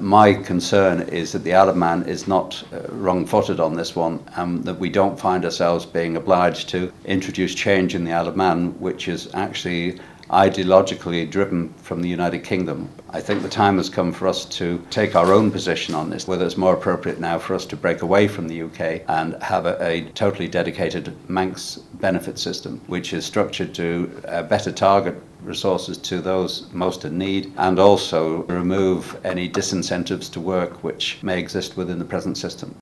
My concern is that the Isle of Man is not wrong-footed on this one, and that we don't find ourselves being obliged to introduce change in the Isle of Man, which is actually ideologically driven from the United Kingdom. I think the time has come for us to take our own position on this, whether it's more appropriate now for us to break away from the UK and have a totally dedicated Manx benefit system, which is structured to better target resources to those most in need, and also remove any disincentives to work which may exist within the present system.